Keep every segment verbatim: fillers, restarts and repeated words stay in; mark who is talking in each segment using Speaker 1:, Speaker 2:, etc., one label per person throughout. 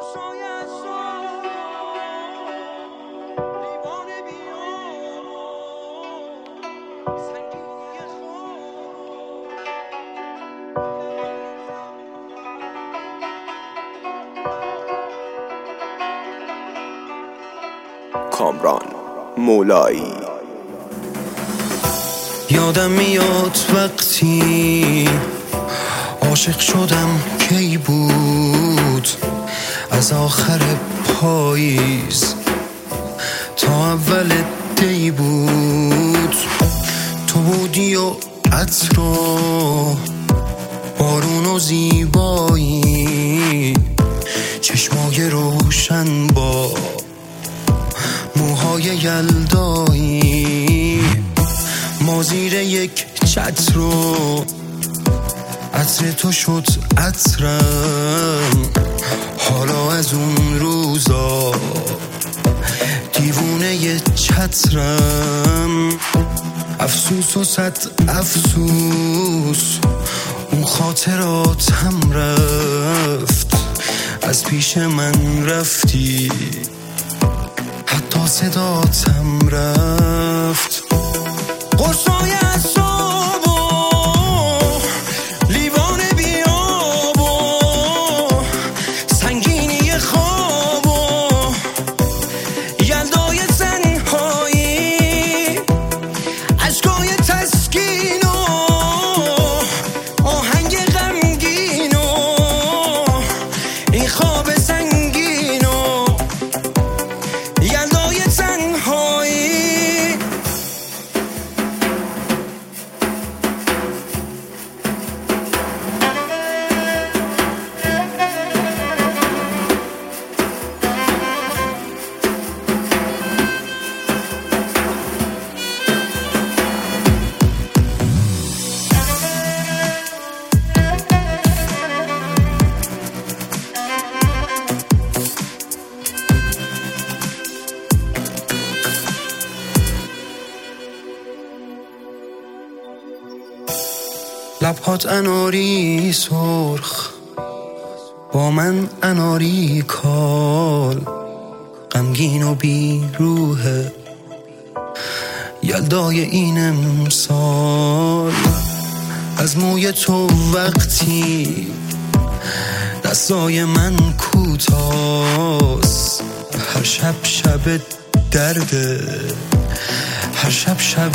Speaker 1: کامران مولایی.
Speaker 2: یادم میاد وقتی عاشق شدم کی بود، از آخر پاییز تا اول دی بود. تو بودی و عطر و بارون و زیبایی، چشمای روشن با موهای یلدایی. ما زیر یک چتر و عطر تو شد عطرم. حالا از اون روزا دیوونه ی چترم. افسوس و صد افسوس اون خاطراتم رفت، از پیش من رفتی حتی صداتم رفت. قرصای اعصاب و لیوان بیاب و سنگینی خواب و یلدای تنهایی، اشکای تسکین و آهنگ غمگین و این خواب سنگین و یلدای تنهایی. لبهات اناری سرخ با من اناری کال، غمگین و بی روحه یلدای این امسال. از موی تو وقتی دستای من کوتاست، هر شب شب درده هر شب شب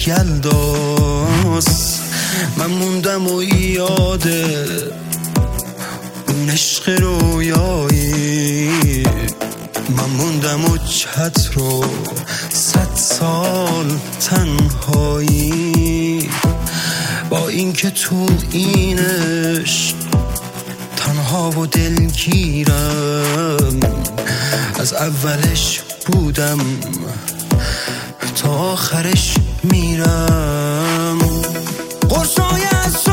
Speaker 2: یلداست. من موندم و یاده اون عشق رویایی، من موندم و چتر و صد سال تنهایی. با اینکه تو این عشق تنها و دلگیرم، از اولش بودم تا آخرش میرم. قرصای